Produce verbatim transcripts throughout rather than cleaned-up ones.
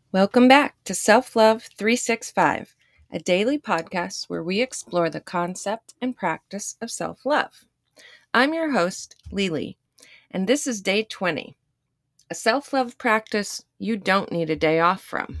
Welcome back to Self Love three sixty-five, a daily podcast where we explore the concept and practice of self love. I'm your host, Lily, and this is day twenty, a self love practice you don't need a day off from.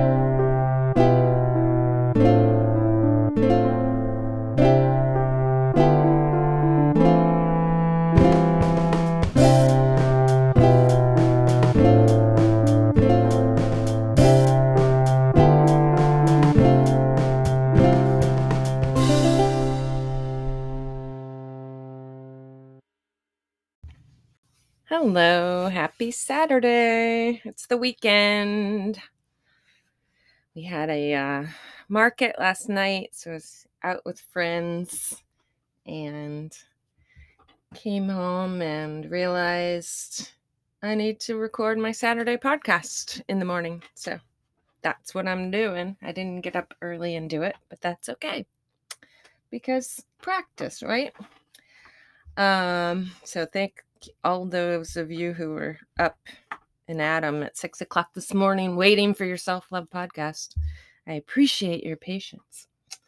Hello, happy Saturday. It's the weekend. We had a uh, market last night, so I was out with friends and came home and realized I need to record my Saturday podcast in the morning. So that's what I'm doing. I didn't get up early and do it, but that's okay because practice, right? Um, so thank all those of you who were up and at 'em at six o'clock this morning waiting for your self-love podcast. I appreciate your patience.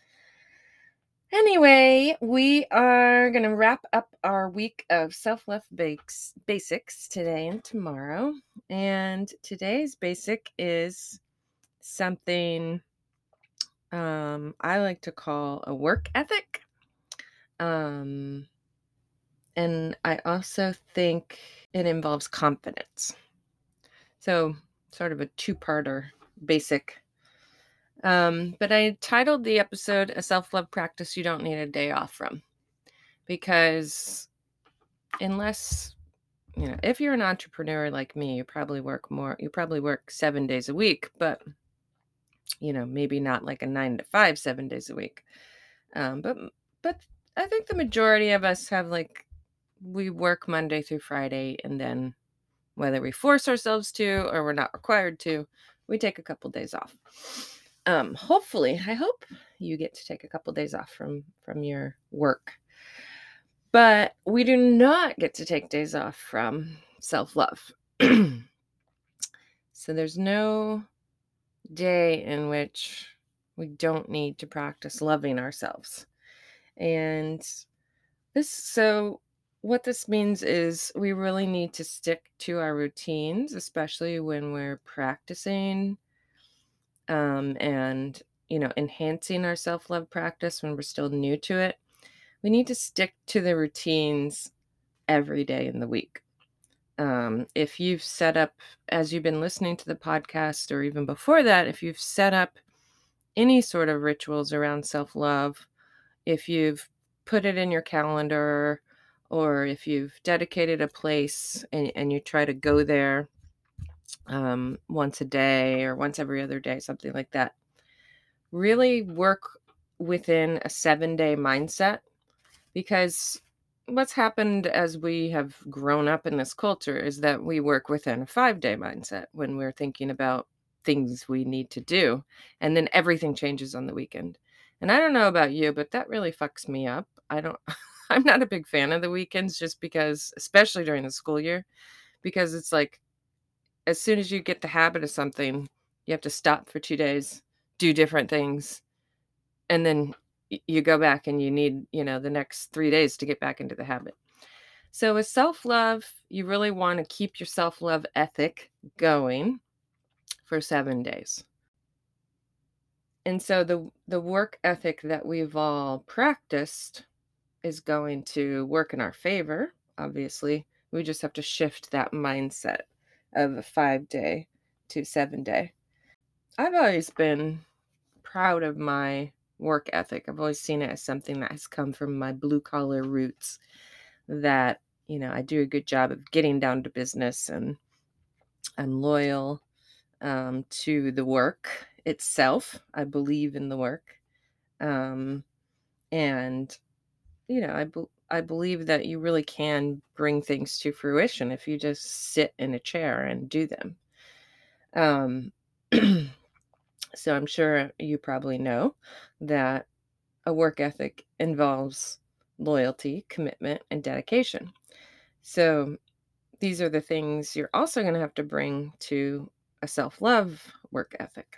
Anyway, we are going to wrap up our week of self-love bakes, basics today and tomorrow. And today's basic is something um, I like to call a work ethic. Um, and I also think it involves confidence. So sort of a two-parter basic. Um, but I titled the episode A Self-Love Practice You Don't Need a Day Off From. Because unless, you know, if you're an entrepreneur like me, you probably work more, you probably work seven days a week, but, you know, maybe not like a nine to five, seven days a week. Um, but, but I think the majority of us have like, we work Monday through Friday, and then whether we force ourselves to or we're not required to, we take a couple days off. Um, hopefully, I hope you get to take a couple days off from, from your work. But we do not get to take days off from self-love. So there's no day in which we don't need to practice loving ourselves. And this, so what this means is we really need to stick to our routines, especially when we're practicing um, and, you know, enhancing our self-love practice when we're still new to it. We need to stick to the routines every day in the week. Um, if you've set up, as you've been listening to the podcast, or even before that, if you've set up any sort of rituals around self-love, if you've put it in your calendar, or if you've dedicated a place and, and you try to go there um, once a day or once every other day, something like that, really work within a seven-day mindset. Because what's happened as we have grown up in this culture is that we work within a five-day mindset when we're thinking about things we need to do. And then everything changes on the weekend. And I don't know about you, but that really fucks me up. I don't, I'm not a big fan of the weekends just because, especially during the school year, because it's like, as soon as you get the habit of something, you have to stop for two days, do different things, and then you go back and you need, you know, the next three days to get back into the habit. So with self-love, you really want to keep your self-love ethic going for seven days. And so the, the work ethic that we've all practiced is going to work in our favor. Obviously, we just have to shift that mindset of a five day to seven day. I've always been proud of my work ethic. I've always seen it as something that has come from my blue collar roots, that, you know, I do a good job of getting down to business, and I'm loyal um, to the work itself. I believe in the work. Um, and, you know, I, be- I believe that you really can bring things to fruition if you just sit in a chair and do them. Um, so I'm sure you probably know that a work ethic involves loyalty, commitment, and dedication. So these are the things you're also going to have to bring to a self-love work ethic.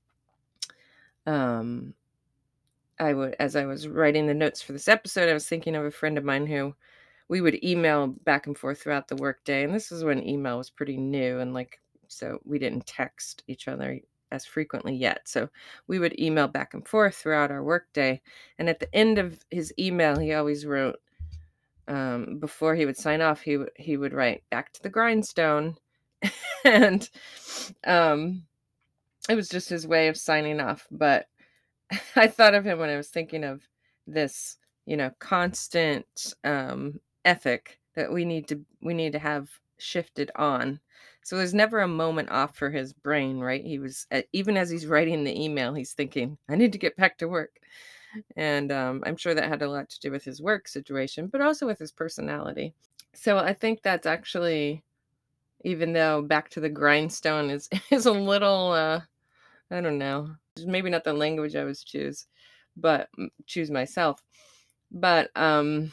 Um, I would as I was writing the notes for this episode, I was thinking of a friend of mine who we would email back and forth throughout the workday, and this is when email was pretty new and, like, so we didn't text each other as frequently yet, so we would email back and forth throughout our workday, and at the end of his email, he always wrote, um, before he would sign off, he would he would write, "Back to the grindstone," and, um, it was just his way of signing off, but I thought of him when I was thinking of this, you know, constant um, ethic that we need to we need to have shifted on. So there's never a moment off for his brain, right? He was uh, even as he's writing the email, he's thinking, "I need to get back to work," and um, I'm sure that had a lot to do with his work situation, but also with his personality. So I think that's actually, even though back to the grindstone is is a little uh, I don't know. Maybe not the language I would choose, but mm, choose myself. But um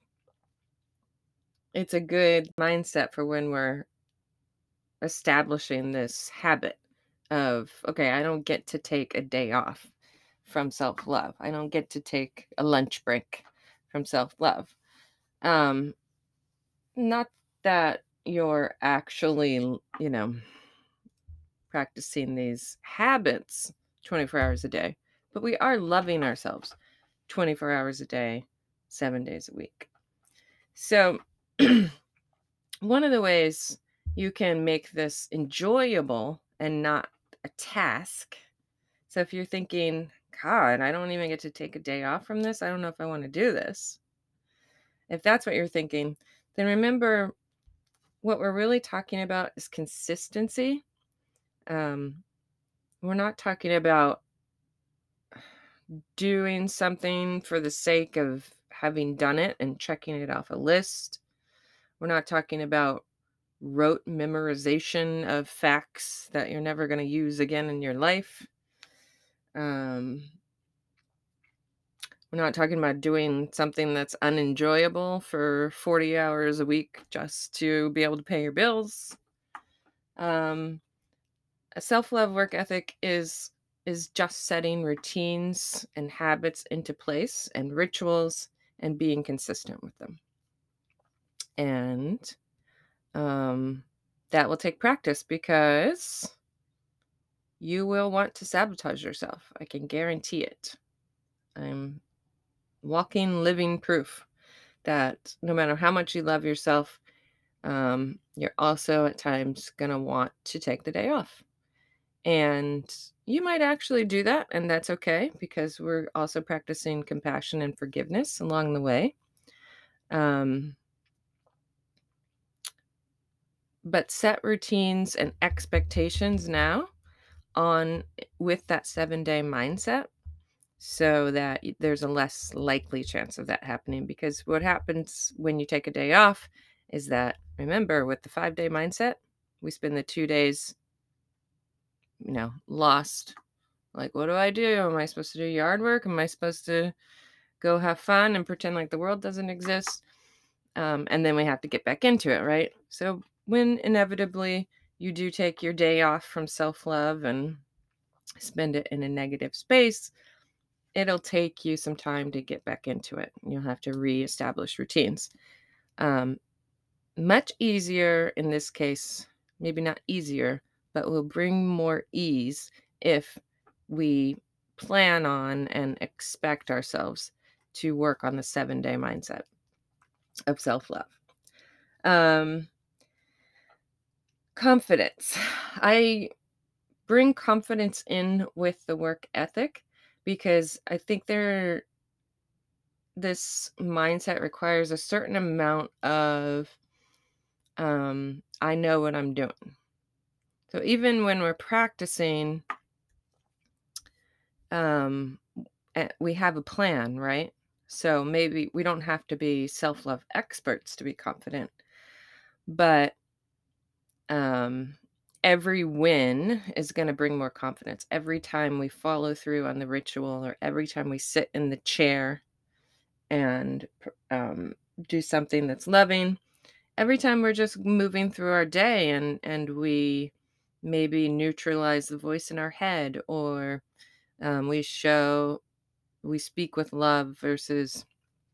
it's a good mindset for when we're establishing this habit of, okay, I don't get to take a day off from self-love. I don't get to take a lunch break from self-love. Um not that you're actually, you know, practicing these habits twenty-four hours a day, but we are loving ourselves twenty-four hours a day, seven days a week. So, one of the ways you can make this enjoyable and not a task. So, if you're thinking, God, I don't even get to take a day off from this, I don't know if I want to do this. If that's what you're thinking, then remember what we're really talking about is consistency. Um, we're not talking about doing something for the sake of having done it and checking it off a list. We're not talking about rote memorization of facts that you're never going to use again in your life. Um, we're not talking about doing something that's unenjoyable for forty hours a week just to be able to pay your bills. Um, a self-love work ethic is is just setting routines and habits into place and rituals and being consistent with them. And um, that will take practice because you will want to sabotage yourself. I can guarantee it. I'm walking, living proof that no matter how much you love yourself, um, you're also at times going to want to take the day off. And you might actually do that, and that's okay because we're also practicing compassion and forgiveness along the way. Um, but set routines and expectations now on with that seven day mindset so that y- there's a less likely chance of that happening. Because what happens when you take a day off is that, remember, with the five day mindset, we spend the two days, you know, lost. Like, what do I do? Am I supposed to do yard work? Am I supposed to go have fun and pretend like the world doesn't exist? Um, and then we have to get back into it, right? So when inevitably you do take your day off from self love and spend it in a negative space, it'll take you some time to get back into it. You'll have to reestablish routines. Um, much easier in this case, maybe not easier, but will bring more ease if we plan on and expect ourselves to work on the seven day mindset of self love. Um, confidence. I bring confidence in with the work ethic because I think there this mindset requires a certain amount of um I know what I'm doing. So even when we're practicing, um eh, we have a plan, right? So maybe we don't have to be self-love experts to be confident, but um every win is going to bring more confidence. Every time we follow through on the ritual or every time we sit in the chair and um, do something that's loving, every time we're just moving through our day and and we maybe neutralize the voice in our head, or um, we show, we speak with love versus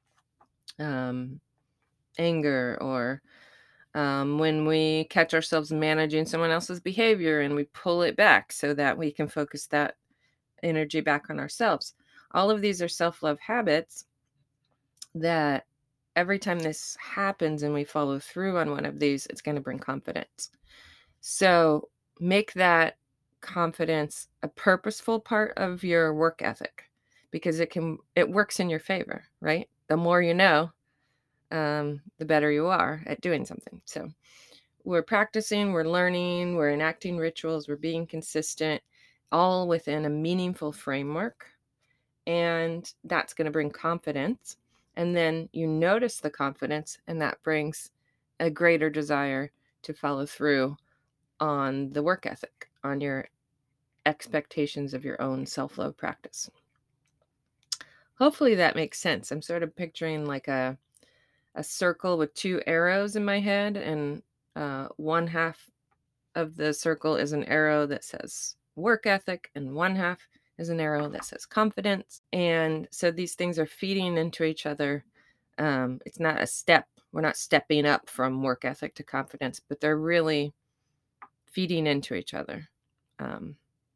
um, anger, or um, when we catch ourselves managing someone else's behavior and we pull it back so that we can focus that energy back on ourselves. All of these are self-love habits that every time this happens and we follow through on one of these, it's going to bring confidence. So make that confidence a purposeful part of your work ethic, because it can, it works in your favor, right? The more you know, um, the better you are at doing something. So we're practicing, we're learning, we're enacting rituals, we're being consistent, all within a meaningful framework. And that's going to bring confidence. And then you notice the confidence, and that brings a greater desire to follow through on the work ethic, on your expectations of your own self-love practice. Hopefully that makes sense. I'm sort of picturing like a a circle with two arrows in my head, and uh, one half of the circle is an arrow that says work ethic, and one half is an arrow that says confidence. And so these things are feeding into each other. Um, it's not a step. We're not stepping up from work ethic to confidence, but they're really feeding into each other. Um,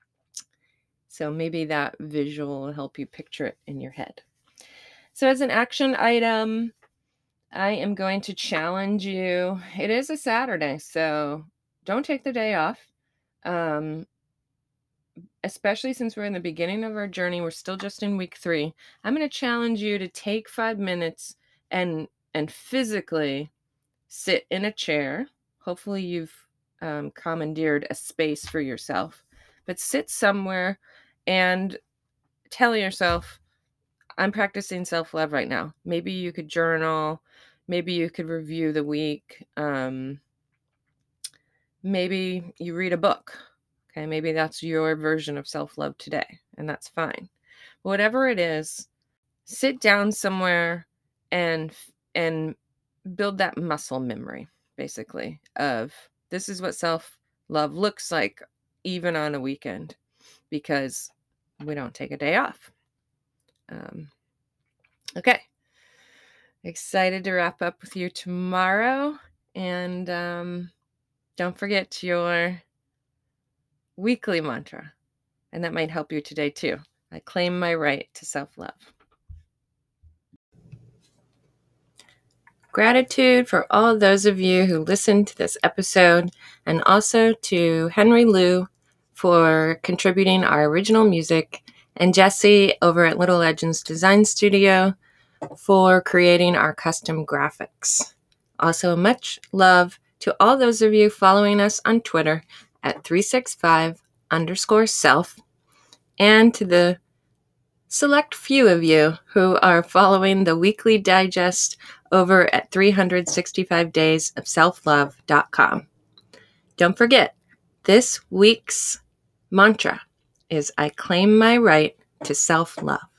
so maybe that visual will help you picture it in your head. So as an action item, I am going to challenge you. It is a Saturday, so don't take the day off. Um, especially since we're in the beginning of our journey, we're still just in week three. I'm going to challenge you to take five minutes and and physically sit in a chair. Hopefully you've um, commandeered a space for yourself, but sit somewhere and tell yourself, I'm practicing self-love right now. Maybe you could journal. Maybe you could review the week. Um, maybe you read a book. Okay, maybe that's your version of self-love today, and that's fine. Whatever it is, sit down somewhere and and build that muscle memory, basically, of this is what self-love looks like even on a weekend, because we don't take a day off. Um, okay. Excited to wrap up with you tomorrow. And um, don't forget your weekly mantra. And that might help you today too. I claim my right to self-love. Gratitude for all those of you who listened to this episode, and also to Henry Liu for contributing our original music, and Jesse over at Little Legends Design Studio for creating our custom graphics. Also, much love to all those of you following us on Twitter at three sixty-five underscore self, and to the select few of you who are following the weekly digest over at three hundred sixty-five days of self love dot com. Don't forget, this week's mantra is I claim my right to self-love.